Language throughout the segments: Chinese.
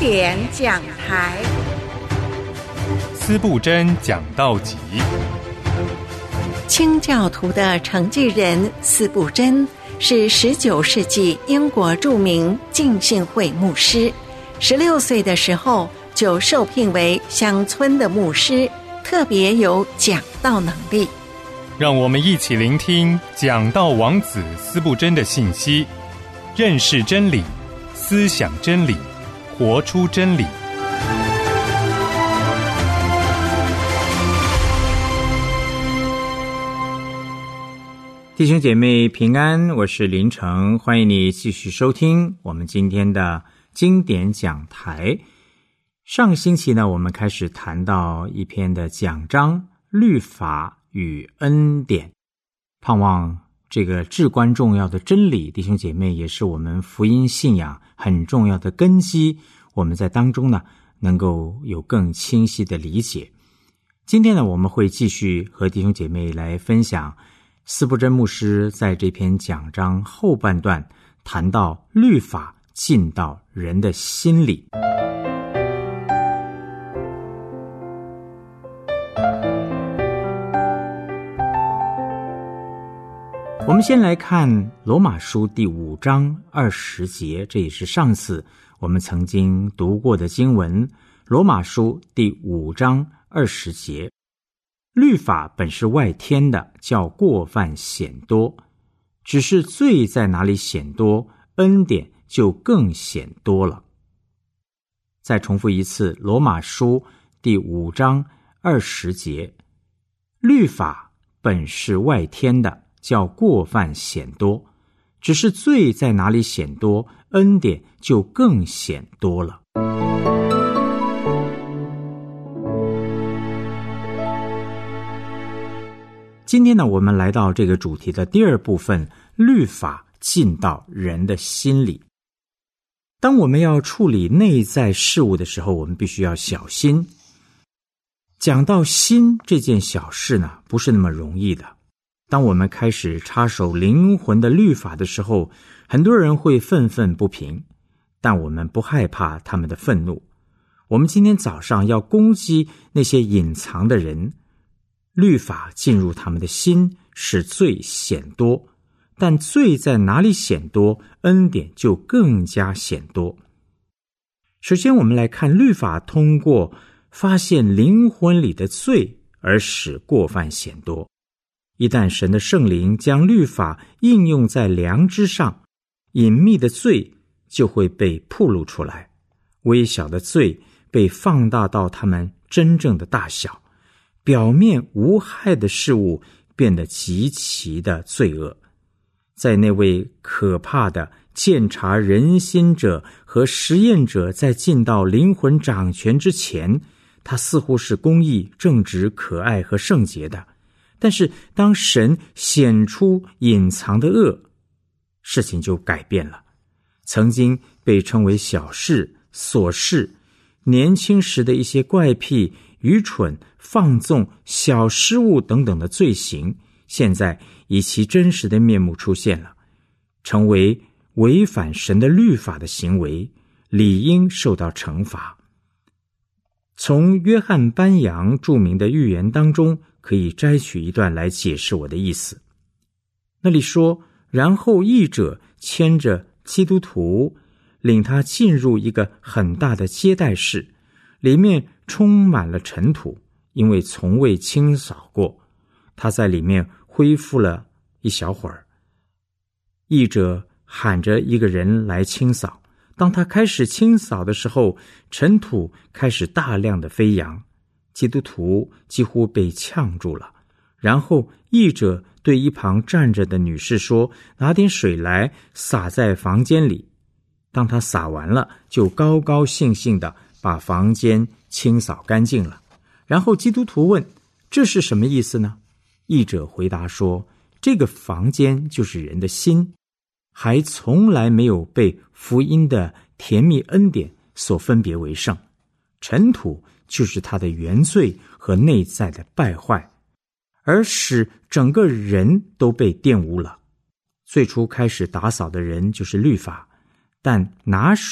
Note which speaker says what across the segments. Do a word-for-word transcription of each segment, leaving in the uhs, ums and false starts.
Speaker 1: 典讲台，
Speaker 2: 司布真讲道集。
Speaker 1: 清教徒的承继人司布真是十九世纪英国著名浸信会牧师，十六岁的时候就受聘为乡村的牧师，特别有讲道能力。
Speaker 2: 让我们一起聆听讲道王子司布真的信息，认识真理，思想真理，活出真理。
Speaker 3: 弟兄姐妹平安，我是林成，欢迎你继续收听我们今天的经典讲台。上星期呢，我们开始谈到一篇的讲章，律法与恩典。盼望这个至关重要的真理，弟兄姐妹，也是我们福音信仰很重要的根基，我们在当中呢能够有更清晰的理解。今天呢，我们会继续和弟兄姐妹来分享司布真牧师在这篇讲章后半段谈到律法进到人的心里。我们先来看罗马书第五章二十节，这也是上次我们曾经读过的经文。罗马书第五章二十节，律法本是外添的，叫过犯显多，只是罪在哪里显多，恩典就更显多了。再重复一次，罗马书第五章二十节，律法本是外添的，叫过犯显多，只是罪在哪里显多，恩典就更显多了。今天呢，我们来到这个主题的第二部分，律法进到人的心里。当我们要处理内在事物的时候，我们必须要小心。讲到心这件小事呢，不是那么容易的。当我们开始插手灵魂的律法的时候，很多人会愤愤不平，但我们不害怕他们的愤怒。我们今天早上要攻击那些隐藏的人，律法进入他们的心，使罪显多，但罪在哪里显多，恩典就更加显多。首先我们来看，律法通过发现灵魂里的罪而使过犯显多。一旦神的圣灵将律法应用在良知上，隐秘的罪就会被暴露出来，微小的罪被放大到他们真正的大小，表面无害的事物变得极其的罪恶。在那位可怕的鉴察人心者和实验者在进到灵魂掌权之前，他似乎是公义、正直、可爱和圣洁的。但是当神显出隐藏的恶，事情就改变了。曾经被称为小事、琐事，年轻时的一些怪癖、愚蠢、放纵、小失误等等的罪行，现在以其真实的面目出现了，成为违反神的律法的行为，理应受到惩罚。从约翰班扬著名的预言当中，可以摘取一段来解释我的意思。那里说，然后义者牵着基督徒，领他进入一个很大的接待室，里面充满了尘土，因为从未清扫过。他在里面恢复了一小会儿，义者喊着一个人来清扫。当他开始清扫的时候，尘土开始大量的飞扬，基督徒几乎被呛住了。然后义者对一旁站着的女士说，拿点水来洒在房间里。当他洒完了，就高高兴兴地把房间清扫干净了。然后基督徒问，这是什么意思呢？义者回答说，这个房间就是人的心，还从来没有被福音的甜蜜恩典所分别为圣。尘土就是他的原罪和内在的败坏，而使整个人都被玷污了。最初开始打扫的人就是律法，但拿水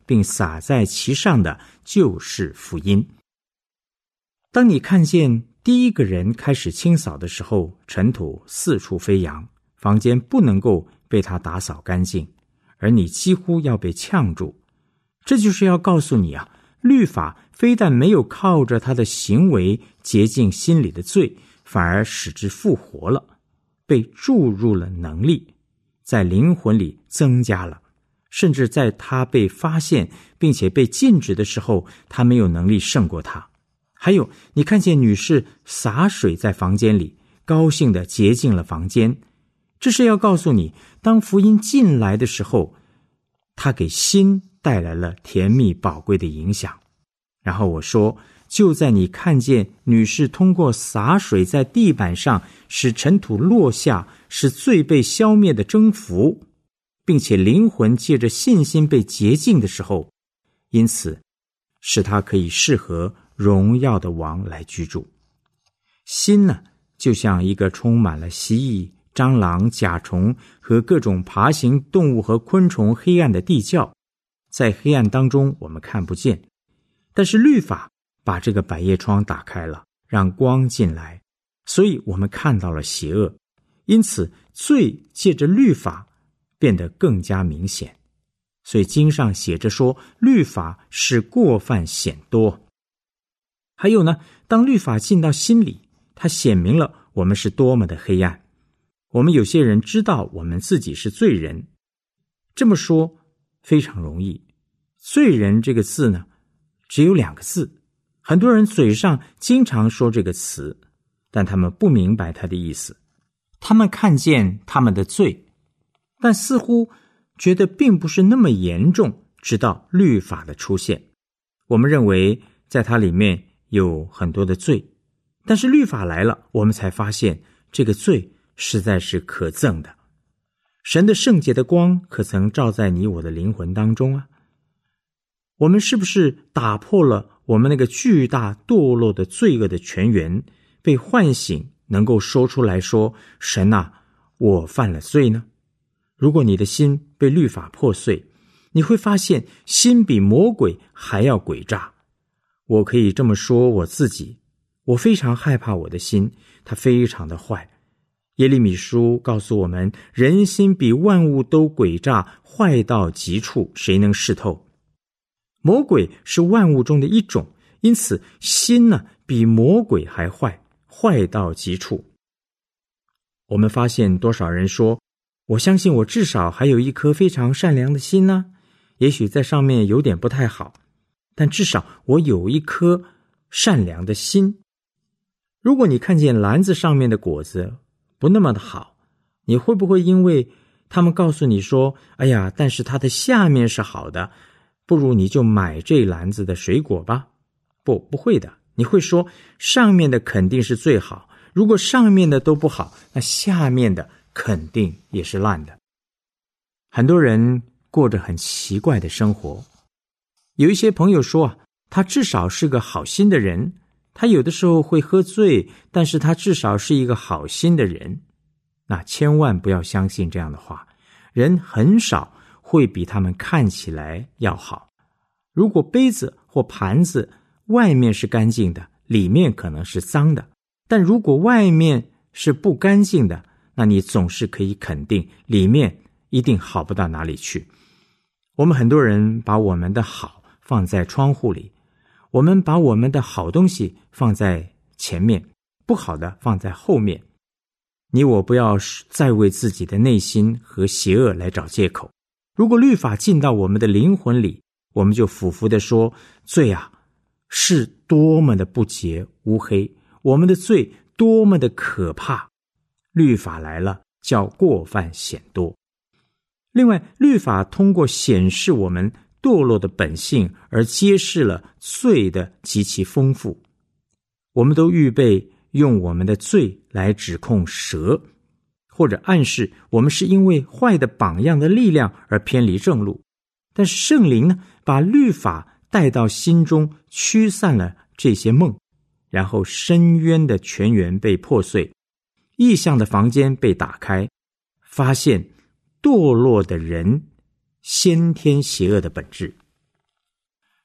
Speaker 3: 并洒在其上的就是福音。当你看见第一个人开始清扫的时候，尘土四处飞扬，房间不能够被他打扫干净，而你几乎要被呛住。这就是要告诉你啊，律法非但没有靠着他的行为洁净心里的罪，反而使之复活了，被注入了能力，在灵魂里增加了，甚至在他被发现并且被禁止的时候，他没有能力胜过他。还有，你看见女士洒水在房间里，高兴地洁净了房间，这是要告诉你，当福音进来的时候，它给心带来了甜蜜宝贵的影响。然后我说，就在你看见女士通过洒水在地板上使尘土落下，使罪被消灭的征服，并且灵魂借着信心被洁净的时候，因此使它可以适合荣耀的王来居住。心呢，就像一个充满了蜥蜴、蟑螂、甲虫和各种爬行动物和昆虫黑暗的地窖，在黑暗当中我们看不见，但是律法把这个百叶窗打开了，让光进来，所以我们看到了邪恶。因此罪借着律法变得更加明显。所以经上写着说，律法使过犯显多。还有呢，当律法进到心里，它显明了我们是多么的黑暗。我们有些人知道我们自己是罪人，这么说非常容易。罪人这个字呢，只有两个字，很多人嘴上经常说这个词，但他们不明白它的意思。他们看见他们的罪，但似乎觉得并不是那么严重，直到律法的出现。我们认为在它里面有很多的罪，但是律法来了，我们才发现这个罪实在是可憎的。神的圣洁的光可曾照在你我的灵魂当中啊？我们是不是打破了我们那个巨大堕落的罪恶的泉源，被唤醒，能够说出来说，神啊，我犯了罪呢？如果你的心被律法破碎，你会发现心比魔鬼还要诡诈。我可以这么说我自己，我非常害怕我的心，它非常的坏。耶利米书告诉我们，人心比万物都诡诈，坏到极处，谁能识透？魔鬼是万物中的一种，因此心呢，比魔鬼还坏，坏到极处。我们发现多少人说，我相信我至少还有一颗非常善良的心呢，也许在上面有点不太好，但至少我有一颗善良的心。如果你看见篮子上面的果子不那么的好，你会不会因为他们告诉你说，哎呀，但是它的下面是好的，不如你就买这篮子的水果吧？不，不会的。你会说，上面的肯定是最好，如果上面的都不好，那下面的肯定也是烂的。很多人过着很奇怪的生活。有一些朋友说啊，他至少是个好心的人，他有的时候会喝醉，但是他至少是一个好心的人。那千万不要相信这样的话，人很少会比他们看起来要好。如果杯子或盘子外面是干净的，里面可能是脏的，但如果外面是不干净的，那你总是可以肯定里面一定好不到哪里去。我们很多人把我们的好放在窗户里，我们把我们的好东西放在前面，不好的放在后面。你我不要再为自己的内心和邪恶来找借口。如果律法进到我们的灵魂里，我们就俯伏地说，罪啊，是多么的不洁乌黑，我们的罪多么的可怕。律法来了，叫过犯显多。另外，律法通过显示我们堕落的本性，而揭示了罪的极其丰富。我们都预备用我们的罪来指控蛇，或者暗示我们是因为坏的榜样的力量而偏离正路。但是圣灵呢，把律法带到心中，驱散了这些梦，然后深渊的泉源被破碎，异象的房间被打开，发现堕落的人先天邪恶的本质。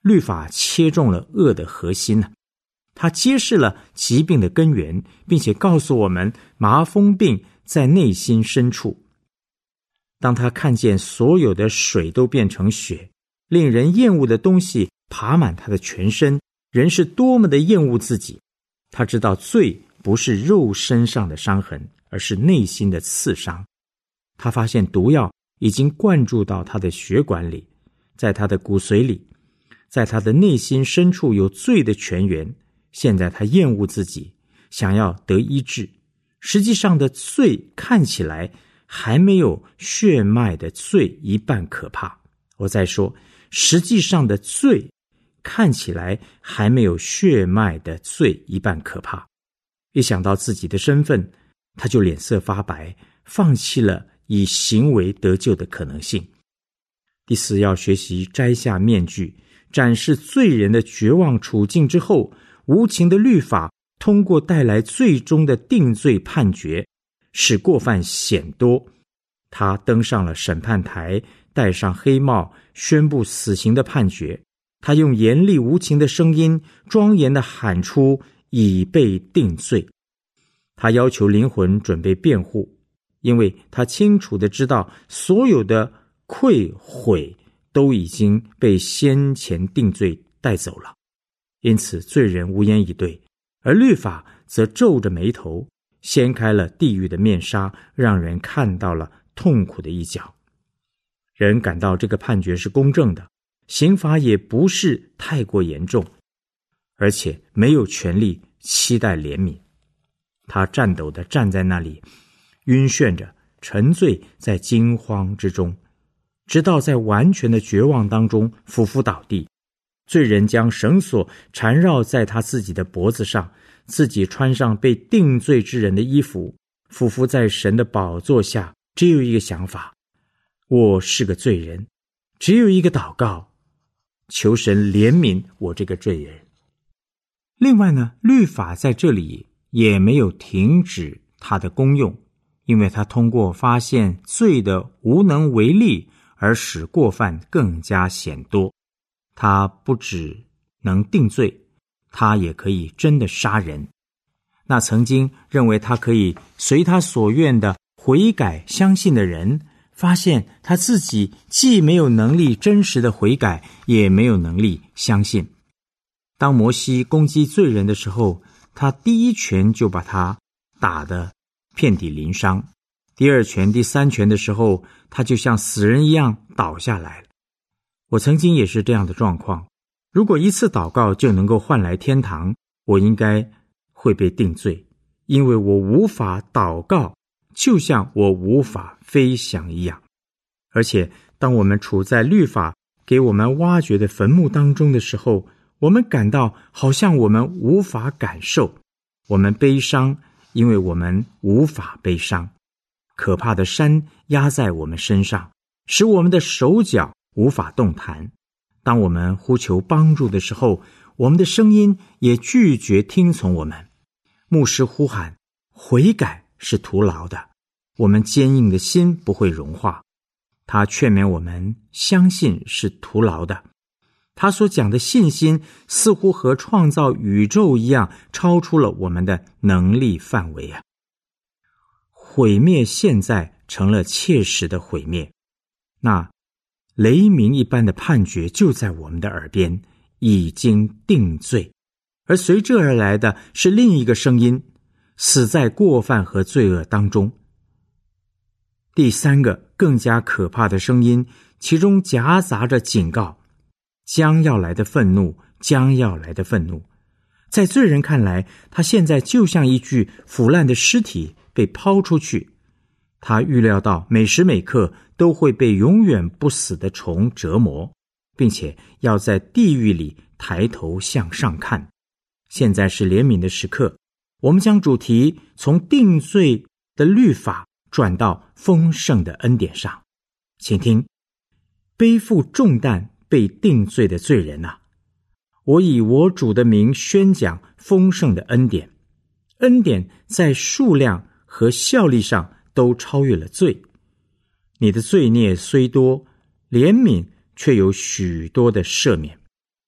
Speaker 3: 律法切中了恶的核心呢。它揭示了疾病的根源，并且告诉我们麻风病在内心深处。当他看见所有的水都变成血，令人厌恶的东西爬满他的全身，人是多么的厌恶自己。他知道罪不是肉身上的伤痕，而是内心的刺伤。他发现毒药已经灌注到他的血管里，在他的骨髓里，在他的内心深处有罪的泉源。现在他厌恶自己，想要得医治。实际上的罪看起来还没有血脉的罪一半可怕。我再说，实际上的罪看起来还没有血脉的罪一半可怕。一想到自己的身份，他就脸色发白，放弃了以行为得救的可能性。第四，要学习摘下面具，展示罪人的绝望处境之后，无情的律法通过带来最终的定罪判决，使过犯显多。他登上了审判台，戴上黑帽，宣布死刑的判决。他用严厉无情的声音庄严地喊出已被定罪。他要求灵魂准备辩护，因为他清楚地知道所有的愧悔都已经被先前定罪带走了。因此罪人无言以对，而律法则皱着眉头，掀开了地狱的面纱，让人看到了痛苦的一角。人感到这个判决是公正的，刑罚也不是太过严重，而且没有权利期待怜悯。他颤抖地站在那里，晕眩着，沉醉在惊慌之中，直到在完全的绝望当中匍匐倒地。罪人将绳索缠绕在他自己的脖子上，自己穿上被定罪之人的衣服，匍匐在神的宝座下，只有一个想法：我是个罪人，只有一个祷告，求神怜悯我这个罪人。另外呢，律法在这里也没有停止它的功用，因为它通过发现罪的无能为力而使过犯更加显多。它不只能定罪，它也可以真的杀人。那曾经认为他可以随他所愿的悔改相信的人，发现他自己既没有能力真实的悔改，也没有能力相信。当摩西攻击罪人的时候，他第一拳就把他打得遍体鳞伤，第二拳第三拳的时候，他就像死人一样倒下来了。我曾经也是这样的状况，如果一次祷告就能够换来天堂，我应该会被定罪，因为我无法祷告，就像我无法飞翔一样。而且当我们处在律法给我们挖掘的坟墓当中的时候，我们感到好像我们无法感受，我们悲伤，因为我们无法悲伤。可怕的山压在我们身上，使我们的手脚无法动弹。当我们呼求帮助的时候，我们的声音也拒绝听从我们。牧师呼喊悔改是徒劳的，我们坚硬的心不会融化。他劝勉我们相信是徒劳的。他所讲的信心似乎和创造宇宙一样，超出了我们的能力范围啊！毁灭现在成了切实的毁灭，那雷鸣一般的判决就在我们的耳边，已经定罪。而随之而来的是另一个声音，死在过犯和罪恶当中。第三个更加可怕的声音，其中夹杂着警告，将要来的愤怒，将要来的愤怒。在罪人看来，他现在就像一具腐烂的尸体被抛出去，他预料到每时每刻都会被永远不死的虫折磨，并且要在地狱里抬头向上看。现在是怜悯的时刻，我们将主题从定罪的律法转到丰盛的恩典上。请听，背负重担被定罪的罪人啊，我以我主的名宣讲丰盛的恩典。恩典在数量和效力上都超越了罪。你的罪孽虽多，怜悯却有许多的赦免。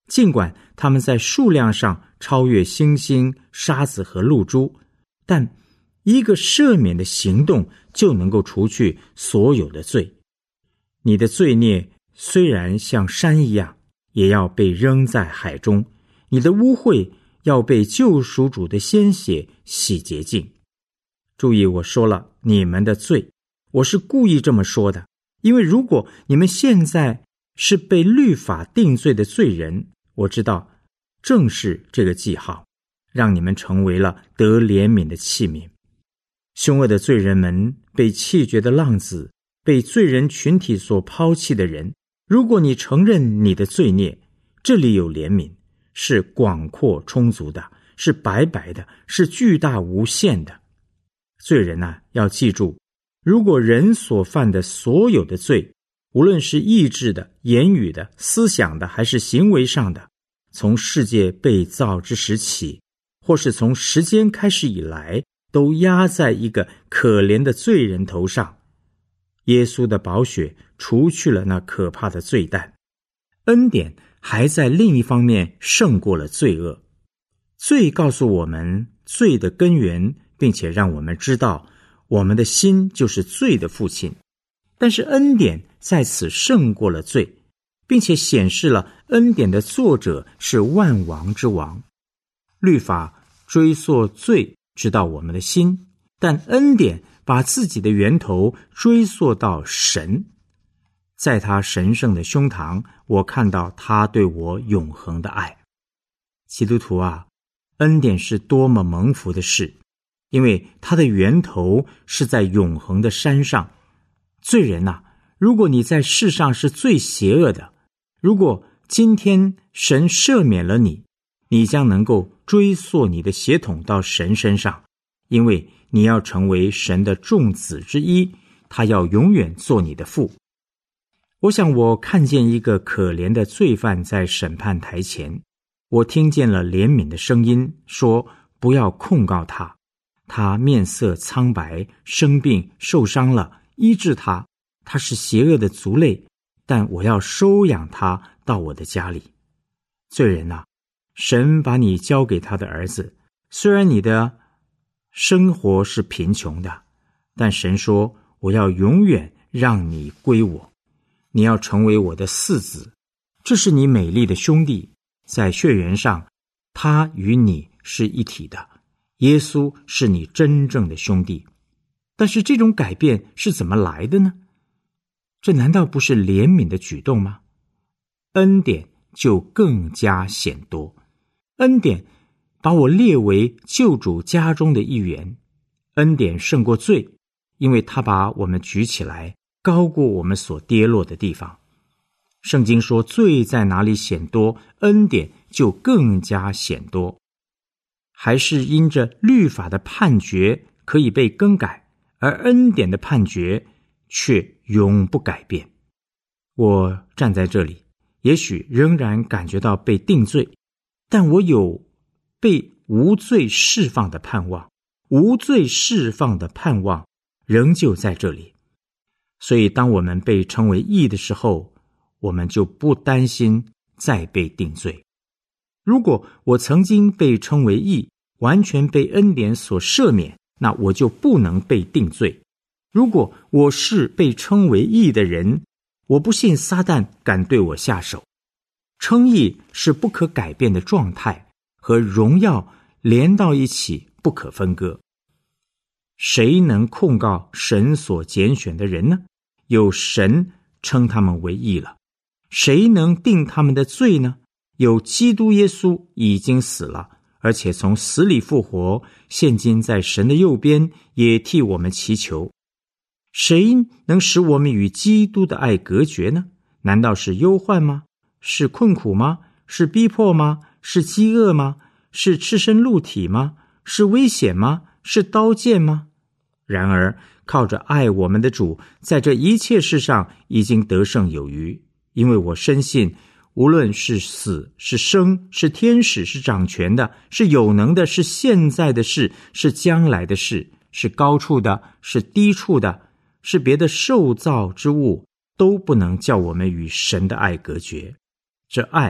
Speaker 3: 尽管他们在数量上超越猩猩、沙子和露珠，但一个赦免的行动就能够除去所有的罪。你的罪孽虽然像山一样，也要被扔在海中，你的污秽要被救赎主的鲜血洗洁净。注意，我说了你们的罪，我是故意这么说的，因为如果你们现在是被律法定罪的罪人，我知道正是这个记号，让你们成为了得怜悯的器皿。凶恶的罪人们，被弃绝的浪子，被罪人群体所抛弃的人，如果你承认你的罪孽，这里有怜悯，是广阔充足的，是白白的，是巨大无限的。罪人啊，要记住，如果人所犯的所有的罪，无论是意志的、言语的、思想的，还是行为上的，从世界被造之时起，或是从时间开始以来，都压在一个可怜的罪人头上。耶稣的宝血除去了那可怕的罪担，恩典还在另一方面胜过了罪恶。罪告诉我们罪的根源，并且让我们知道我们的心就是罪的父亲。但是恩典在此胜过了罪，并且显示了恩典的作者是万王之王。律法追溯罪直到我们的心，但恩典把自己的源头追溯到神。在他神圣的胸膛，我看到他对我永恒的爱。基督徒啊，恩典是多么蒙福的事，因为它的源头是在永恒的山上。罪人啊，如果你在世上是最邪恶的，如果今天神赦免了你，你将能够追溯你的血统到神身上，因为你要成为神的众子之一，他要永远做你的父。我想我看见一个可怜的罪犯在审判台前，我听见了怜悯的声音，说不要控告他，他面色苍白，生病受伤了，医治他，他是邪恶的族类，但我要收养他到我的家里。罪人啊，神把你交给他的儿子，虽然你的生活是贫穷的，但神说我要永远让你归我，你要成为我的嗣子，这是你美丽的兄弟，在血缘上他与你是一体的，耶稣是你真正的兄弟。但是这种改变是怎么来的呢？这难道不是怜悯的举动吗？恩典就更加显多，恩典把我列为救主家中的一员，恩典胜过罪，因为他把我们举起来，高过我们所跌落的地方。圣经说，罪在哪里显多，恩典就更加显多。还是因着律法的判决可以被更改，而恩典的判决却永不改变。我站在这里，也许仍然感觉到被定罪，但我有被无罪释放的盼望，无罪释放的盼望仍旧在这里。所以当我们被称为义的时候，我们就不担心再被定罪。如果我曾经被称为义，完全被恩典所赦免，那我就不能被定罪。如果我是被称为义的人，我不信撒旦敢对我下手。称义是不可改变的状态，和荣耀连到一起，不可分割。谁能控告神所拣选的人呢？有神称他们为义了。谁能定他们的罪呢？有基督耶稣已经死了，而且从死里复活，现今在神的右边，也替我们祈求。谁能使我们与基督的爱隔绝呢？难道是忧患吗？是困苦吗？是逼迫吗？是饥饿吗？是赤身露体吗？是危险吗？是刀剑吗？然而靠着爱我们的主，在这一切事上已经得胜有余。因为我深信，无论是死是生，是天使是掌权的，是有能的，是现在的事，是将来的事，是高处的，是低处的，是别的受造之物，都不能叫我们与神的爱隔绝。这爱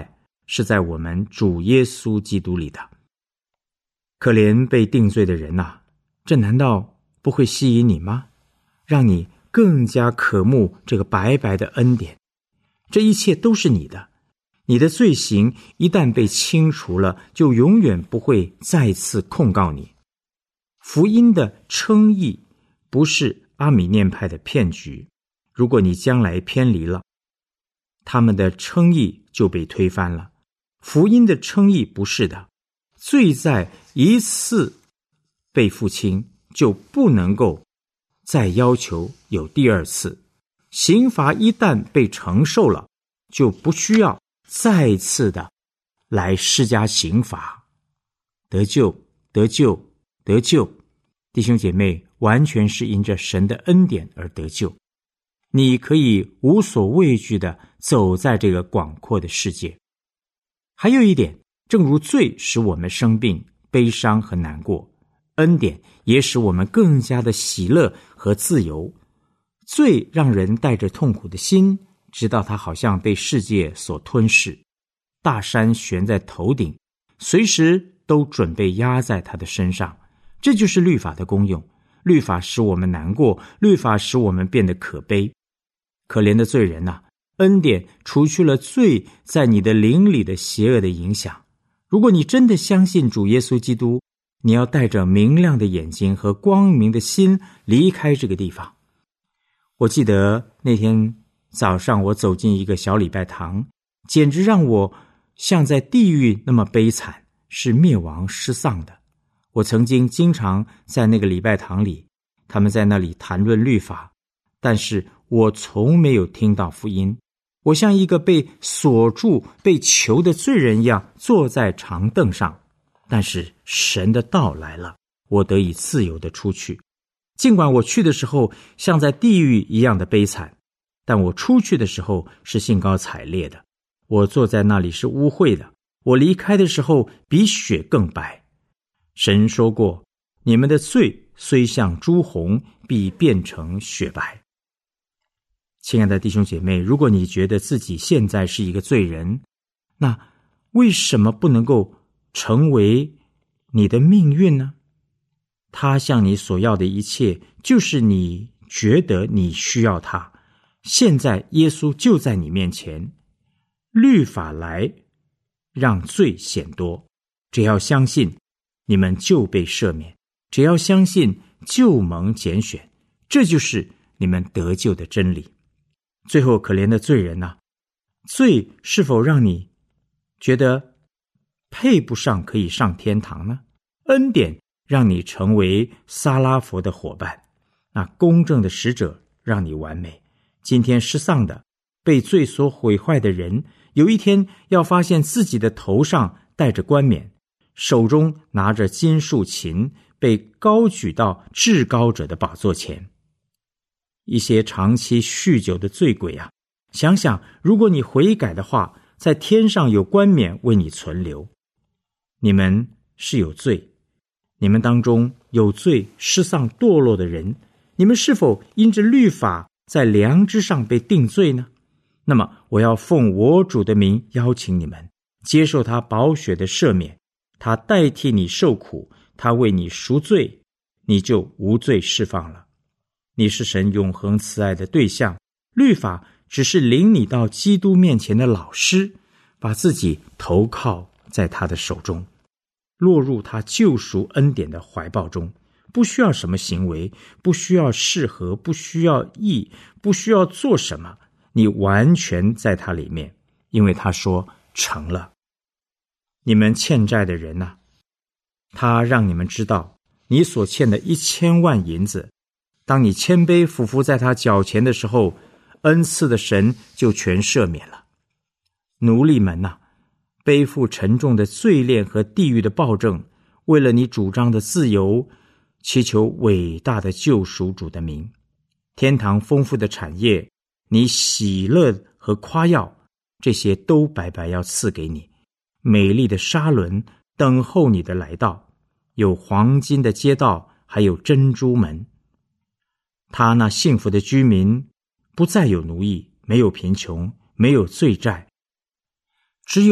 Speaker 3: 是在我们主耶稣基督里的。可怜被定罪的人啊，这难道不会吸引你吗？让你更加渴慕这个白白的恩典。这一切都是你的，你的罪行一旦被清除了，就永远不会再次控告你。福音的称义不是阿米念派的骗局，如果你将来偏离了，他们的称义就被推翻了。福音的称义不是的，罪在一次被付清，就不能够再要求有第二次。刑罚一旦被承受了，就不需要再次的来施加刑罚。得救，得救，得救，弟兄姐妹，完全是因着神的恩典而得救。你可以无所畏惧的走在这个广阔的世界。还有一点，正如罪使我们生病、悲伤和难过，恩典也使我们更加的喜乐和自由。罪让人带着痛苦的心，直到他好像被世界所吞噬，大山悬在头顶，随时都准备压在他的身上。这就是律法的功用。律法使我们难过，律法使我们变得可悲。可怜的罪人啊，恩典除去了罪在你的灵里的邪恶的影响。如果你真的相信主耶稣基督，你要带着明亮的眼睛和光明的心离开这个地方。我记得那天早上我走进一个小礼拜堂，简直让我像在地狱那么悲惨，是灭亡失丧的。我曾经经常在那个礼拜堂里，他们在那里谈论律法，但是我从没有听到福音。我像一个被锁住、被囚的罪人一样坐在长凳上，但是神的道来了，我得以自由地出去。尽管我去的时候像在地狱一样的悲惨，但我出去的时候是兴高采烈的。我坐在那里是污秽的，我离开的时候比雪更白。神说过，你们的罪虽像朱红，必变成雪白。亲爱的弟兄姐妹，如果你觉得自己现在是一个罪人，那为什么不能够成为你的命运呢？他向你所要的一切，就是你觉得你需要他。现在耶稣就在你面前，律法来让罪显多，只要相信，你们就被赦免；只要相信，就蒙拣选。这就是你们得救的真理。最后，可怜的罪人啊，罪是否让你觉得配不上可以上天堂呢？恩典让你成为撒拉佛的伙伴，那公正的使者让你完美。今天失丧的、被罪所毁坏的人，有一天要发现自己的头上戴着冠冕，手中拿着金树琴，被高举到至高者的宝座前。一些长期酗酒的醉鬼啊，想想如果你悔改的话，在天上有冠冕为你存留。你们是有罪，你们当中有罪失丧堕落的人，你们是否因着律法在良知上被定罪呢？那么我要奉我主的名邀请你们接受他宝血的赦免，他代替你受苦，他为你赎罪，你就无罪释放了。你是神永恒慈爱的对象，律法只是领你到基督面前的老师，把自己投靠在他的手中，落入他救赎恩典的怀抱中，不需要什么行为，不需要适合，不需要义，不需要做什么，你完全在他里面，因为他说成了。你们欠债的人啊，他让你们知道你所欠的一千万银子，当你谦卑俯伏在他脚前的时候，恩赐的神就全赦免了。奴隶们啊，背负沉重的罪链和地狱的暴政，为了你主张的自由，祈求伟大的救赎主的名。天堂丰富的产业，你喜乐和夸耀，这些都白白要赐给你。美丽的沙轮等候你的来到，有黄金的街道，还有珍珠门。他那幸福的居民不再有奴役，没有贫穷，没有罪债，只有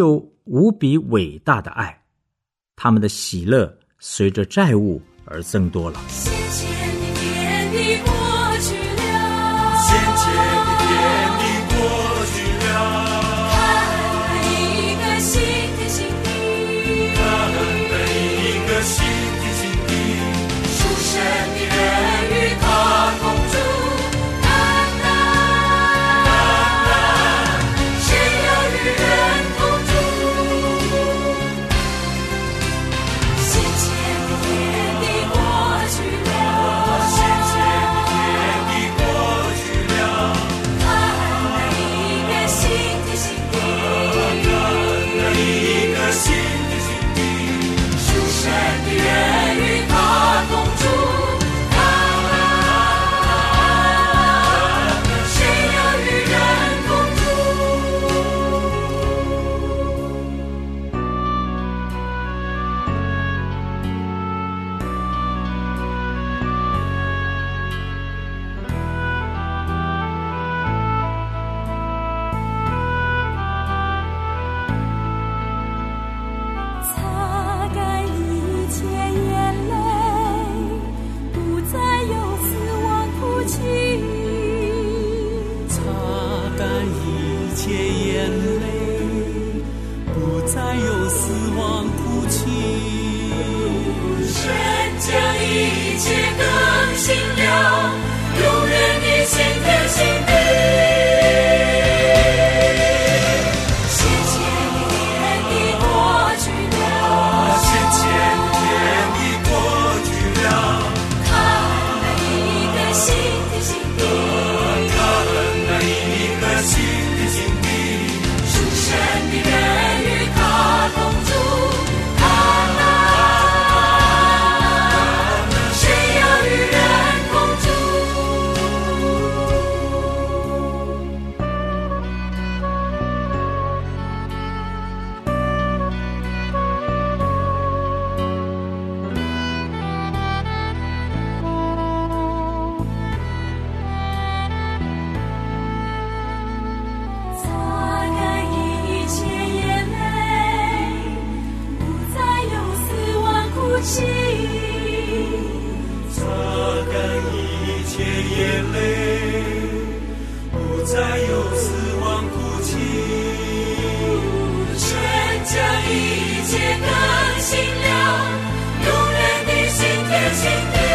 Speaker 3: 无比伟大的爱，他们的喜乐随着债务而增多了。
Speaker 4: 先前的天地过去了，
Speaker 5: 先前的天地过去了，
Speaker 4: 看了一个新的新地，
Speaker 5: 看了一个新的新地，
Speaker 4: 属神的人与他同住，看哪，
Speaker 5: 看哪，
Speaker 4: 神要与人同住。先前的天地过去了，
Speaker 5: 先前的天地过去了，
Speaker 4: 看了一个新的新地，
Speaker 5: 看了一个新的新地，
Speaker 4: 属神的人与他同住，看哪，神要与人同住。擦干一切眼泪，不再有死亡哭泣。
Speaker 6: 擦干一切眼泪，不再有死亡哭泣。
Speaker 4: 神将一切更新了，永远的新天新地。先前的天地过去了，
Speaker 5: 先前的天地过去了，
Speaker 4: 看了一个新的新地，
Speaker 5: 看了一个新的新地，
Speaker 4: 属神的人与他同住，看哪，神要与人同住。擦干一切眼泪，不再有死亡哭泣。
Speaker 5: 擦干一切眼泪，不再有死亡哭泣。
Speaker 4: 神将一切更新了，永远的新天新地。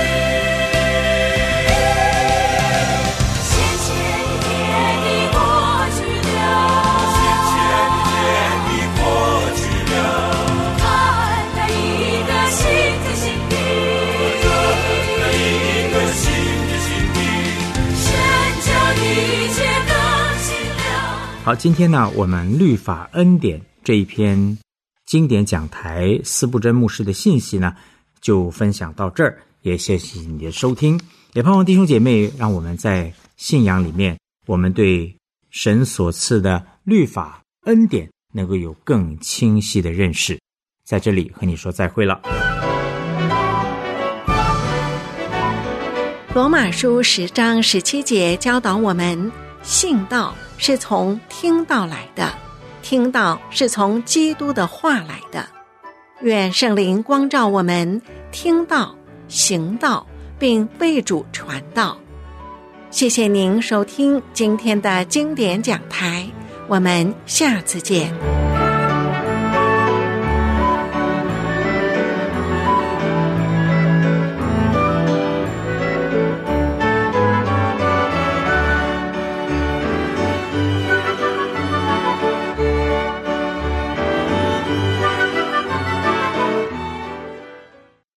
Speaker 4: 先前的天地过去了，
Speaker 5: 先前的天地过去了，
Speaker 4: 看了一个新的新地，
Speaker 5: 看了一个新的新地，
Speaker 4: 神将一切更新了。
Speaker 3: 好，今天呢，我们律法恩典这一篇经典讲台司布真牧师的信息呢，就分享到这儿，也谢谢你的收听，也盼望弟兄姐妹，让我们在信仰里面，我们对神所赐的律法恩典能够有更清晰的认识。在这里和你说再会了。
Speaker 1: 罗马书十章十七节教导我们，信道是从听道来的，听道是从基督的话来的。愿圣灵光照我们，听道、行道，并为主传道。谢谢您收听今天的经典讲台，我们下次见。